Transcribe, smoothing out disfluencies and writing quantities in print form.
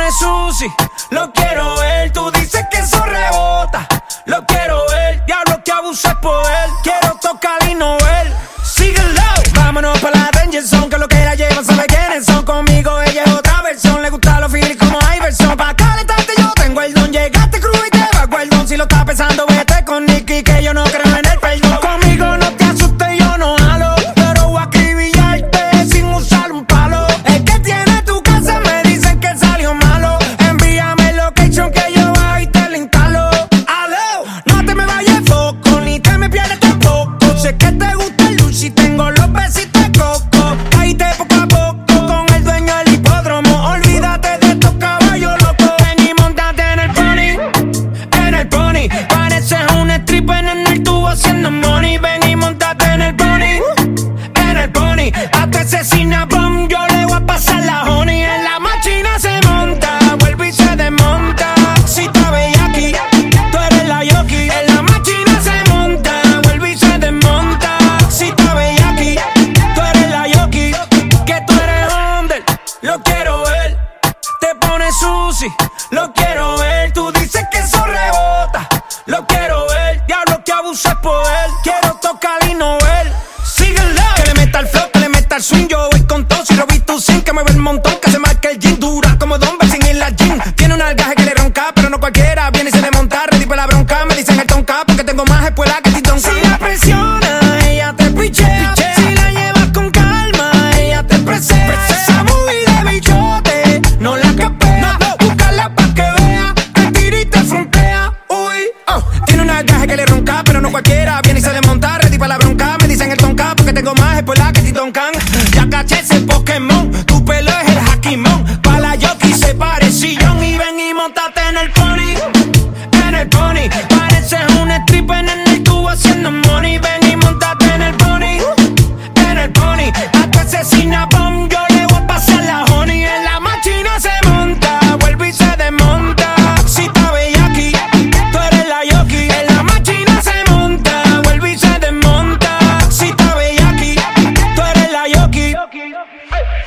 pone sushi, lo quiero ver. Tú dices que eso rebota, lo quiero ver. Diablo que abuse poder, quiero tocar y no ver. Síguelo, vámonos pa' la Danger Zone, que lo que la llevan sabe quiénes son. Conmigo ella es otra versión, le gusta los feelings como Iverson. Pa' calentarte yo tengo el don, llegaste crudo y te bajo el don. Si lo estás pensando vete con Nicky, que yo no creo en el perdón. Conmigo no te asustes, yo no jalo, pero voy a acribillarte sin usar un palo. El que tiene tu casa me dicen que salió malo. Envíame el location que yo bajo y te lo instalo. Aló, no te me vayas foco, ni te me pierdes tampoco. Sé que te gusta el luchi, tengo los besitos de coco. Caíste poco a poco con el dueño del hipódromo. Olvídate de estos caballos locos. Ven y montate en el pony, en el pony. Pareces un stripper en el tubo haciendo money. Ven y montate en el pony, en el pony. A tu asesina bomb yo le voy a pasar la honey. En la máquina se monta, vuelve y se desmonta. Si está bellaquí, tú eres la yoki. En la máquina se monta, vuelve y se desmonta. Si está bellaquí, tú eres la yoki. Que tú eres under, lo quiero ver. Te pone sushi, lo quiero ver. Tú dices que eso rebota, lo quiero ver. Diablo que abuse poder, quiero tocar y no ver. Síguelo, que le meta el flow, que le meta el swing. Yo voy con todo, si lo vi tú sin que me ve el montón. Que se marque el jean, dura como Don sin ir la jean. Tiene un algaje que le ronca, pero no cualquiera viene y se le monta. Ready pa' la bronca, me dicen el tonka, porque tengo más espuela que Titón. Si la presiona, ella te pichea. Si la llevas con calma, ella te presea. Esa movida de bichote, no la capea. Búscala pa' que vea, te tira y te frontea. Uy, tiene un algaje que le ronca, pero no cualquiera viene y se le monta. Ready pa' la bronca, me dicen el tonka, porque tengo más espuela que Titón Can. Ya caché ese Pokémon, tu pelo es el Hakimon. Pa' la Yoki se parecillón. Y ven y montate en el pony, en el pony. Pareces un stripper en el tubo haciendo money. Ven y montate en el pony, en el pony. A tu asesina bomb yo le voy a pasar la honey. En la máquina se monta, vuelve y se desmonta. Si está bellaquí, tú eres la yoki. En la máquina se monta, vuelve y se desmonta. Si está bellaquí, tú eres la yoki.